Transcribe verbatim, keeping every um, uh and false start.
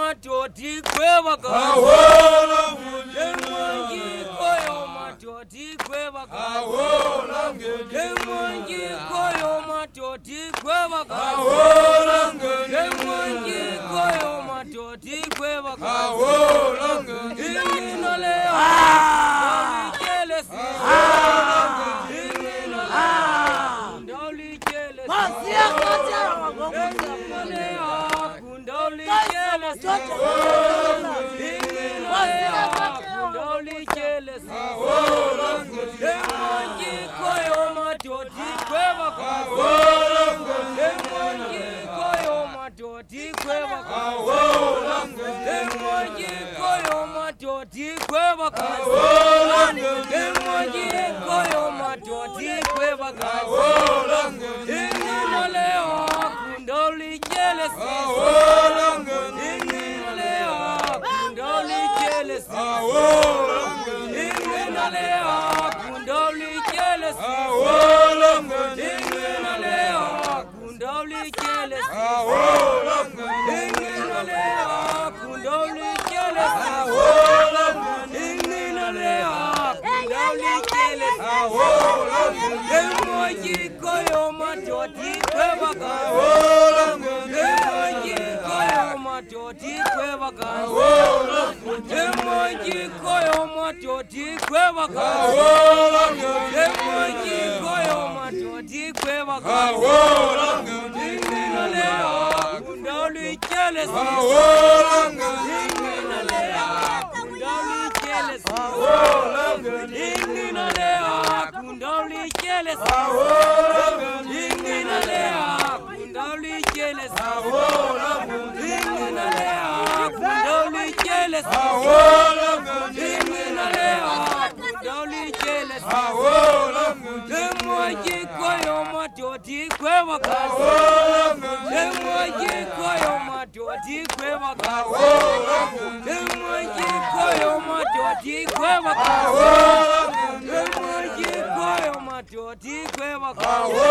matoti kwevaka Ahola Demonji koyo matoti kwevaka Ahola Demonji koyo matoti kwevaka Ahola Demonji koyo matoti kwevaka Ahola Ingino leo Jealousy Ingino leo Kundoli jealousy Masia katia Ingino leo Kundoli jealousy Ingino leo Kundoli jealousy Demonji koyo matoti kwevaka Demonji koyo matoti kwevaka Demonji koyo matoti kwevaka Demonji koyo matoti kwevaka Ingino leo Kundoli jealousy Ingino leo Kundoli jealousy Ingino leo Kundoli jealousy Ingino leo Kundoli jealousy Ingino leo Kundoli jealousy Ingino leo Kundoli jealousy Demonji koyo matoti kwevaka Demonji koyo matoti kwevaka Demonji koyo matoti kwevaka Demonji koyo matoti kwevaka Ingino leo Kundoli jealousy Ingino leo Kundoli jealousy Ingino leo Kundoli jealousy Ingino leo Kundoli jealousy Ingino leo Kundoli jealousy Ingino leo Kundoli jealousy Demonji koyo matoti kwevaka Demonji koyo matoti kwevaka Demonji koyo matoti kwevaka Demonji koyo matoti kwevaka